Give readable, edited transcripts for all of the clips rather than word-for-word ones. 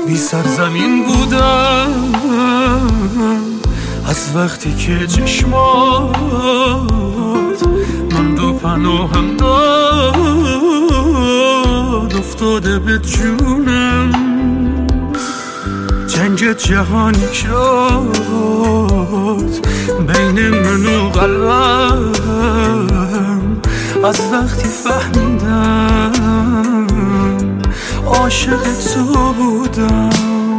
بی سرزمین بودم از وقتی که چشمات من دو پناهم داد افتاده به جونم. جنگ جهانی شد بین من و قلبم از وقتی فهمیدم عاشق تو بودم.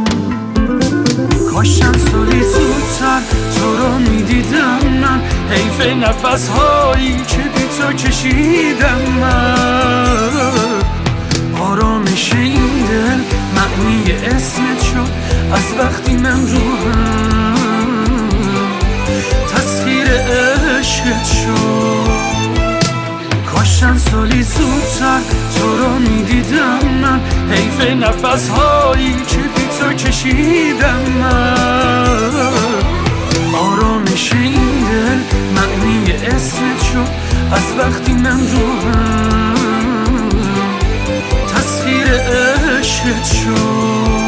کاش چند سالی زودتر تو رو میدیدم من، حیف نفس هایی که بی تو کشیدم من. آرامش این دل معنی اسمت شد از وقتی من روحم تسخیر عشقت شد. کاش چند سالی زودتر تو رو میدیدم من، حیف نفس هایی که بی تو کشیدم من. آرامش این دل معنی اسمت شد از وقتی من روحم تسخیر عشقت شد.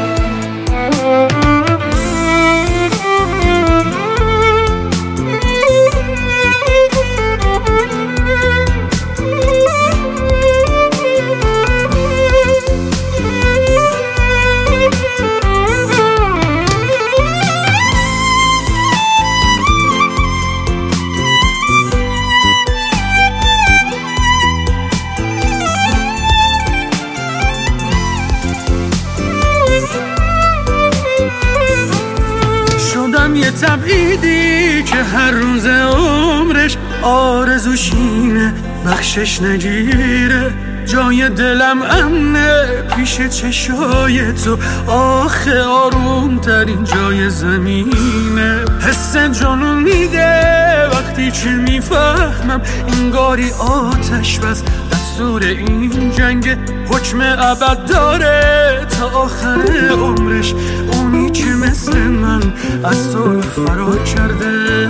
یه تبعیدی که هر روز عمرش آرزوشینه بخشش نگیره. جای دلم امنه پیش چشای تو، آخه آروم ترین جای زمینه. حس جانو میده وقتی که میفهمم انگاری آتش بس دستور این جنگ، حکم ابد داره تا آخر عمرش. اونی که مثل من از صلح فرار کرده،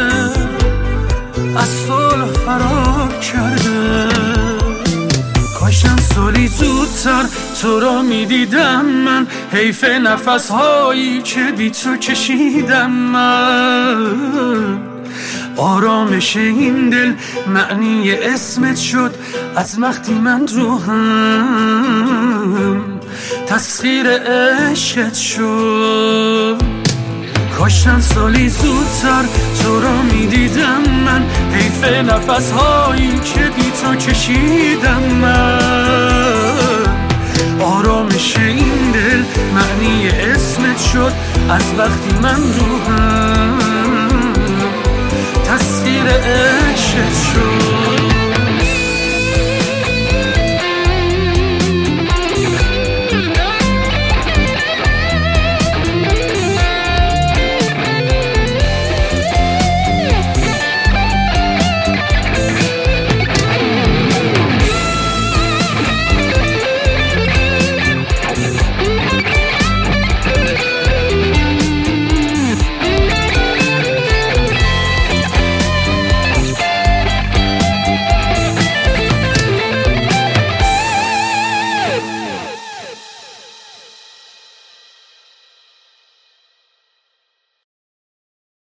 از صلح فرار کرده. کاشم سالی زودتر تو رو میدیدم من، حیف نفس هایی که بی تو کشیدم من. آرامش این دل معنی اسمت شد از وقتی من روحم تسخیر عشقت شد. کاش چند سالی زودتر تو رو میدیدم من، حیف نفس هایی که بی تو کشیدم من. آرامش این دل معنی اسمت شد از وقتی من روحم تسخیر عشقت شد.